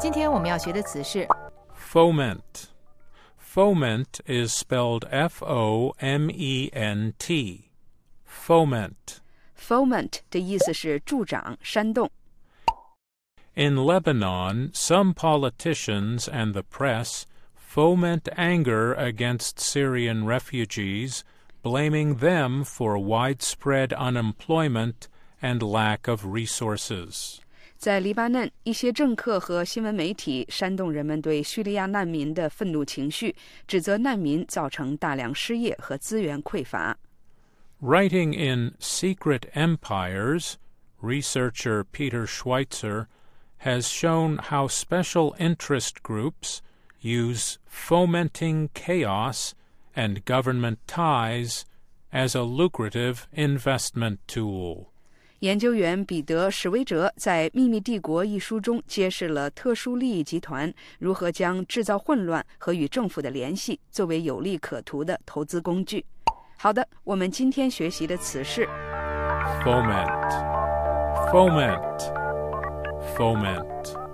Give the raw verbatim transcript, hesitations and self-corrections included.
今天我们要学的词是 foment. Foment is spelled F O M E N T. Foment. Foment 的意思是助长、煽动。 In Lebanon, some politicians and the press foment anger against Syrian refugees, blaming them for widespread unemployment and lack of resources. 在黎巴嫩，一些政客和新闻媒体煽动人们对叙利亚难民的愤怒情绪，指责难民造成大量失业和资源匮乏。 Writing in Secret Empires, researcher Peter Schweitzer has shown how special interest groups use fomenting chaos and government ties as a lucrative investment tool. 研究员彼得·史威哲在《秘密帝国》一书中揭示了特殊利益集团如何将制造混乱和与政府的联系作为有利可图的投资工具。好的，我们今天学习的词是 Foment. Foment. Foment.